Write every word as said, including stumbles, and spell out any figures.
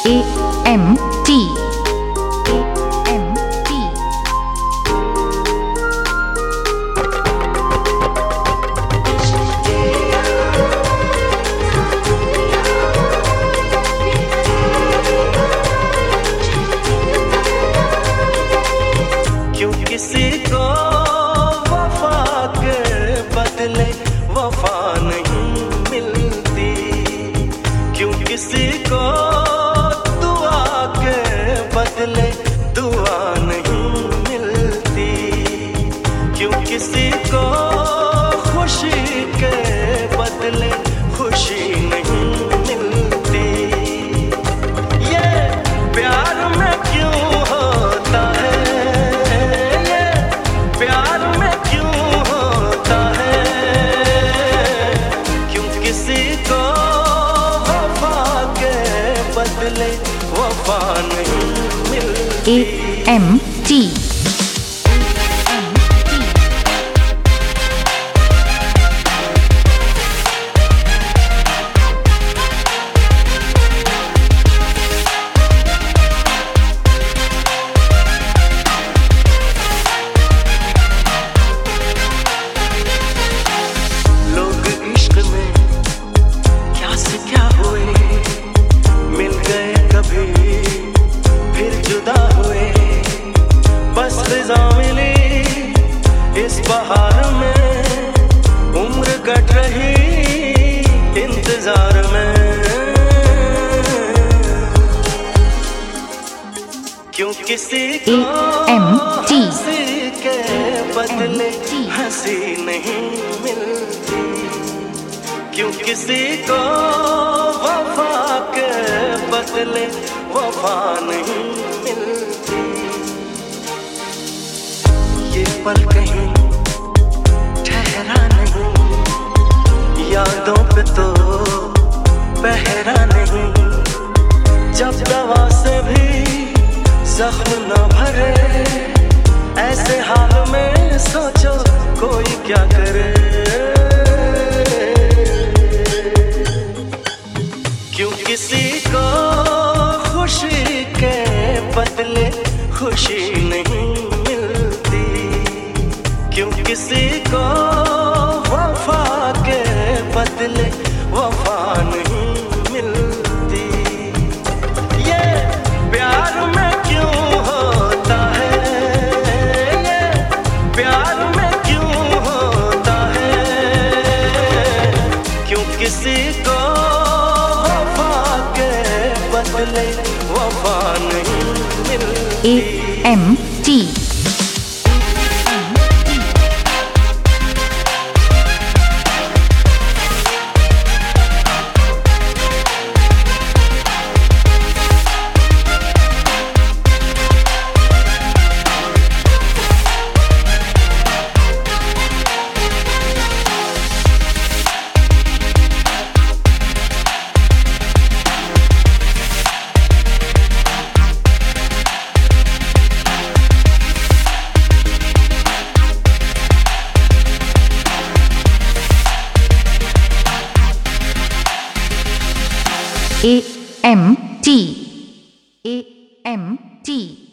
ए M T M T क्यों किसी को वफा के बदले वफा नहीं मिलती, क्यों किसी को दुआ के बदले दुआ नहीं मिलती, क्यों किसी को खुशी के बदले खुशी नहीं मिलती। ये प्यार में क्यों होता है, ये प्यार में क्यों होता है, क्यों किसी को वफा के बदले वफा नहीं मिलती। ए एम टी इस बहार में उम्र कट रही इंतजार में, क्यों किसी को हंसी के बदले हंसी नहीं मिलती, क्यों किसी को वफा के बदले वफा नहीं मिलती। ये पल कहीं ठहरा नहीं, यादों पे तो पहरा नहीं, जब दवा से भी जख्म न भरे, ऐसे हाल में सोचो कोई क्या करे। क्यों किसी को खुशी के बदले खुशी नहीं, क्यों किसी को वफा के बदले वफा नहीं मिलती। ये प्यार में क्यों होता है, ये प्यार में क्यों होता है, क्यों किसी को वफा के बदले वफा नहीं मिलती। A M T A M T A M T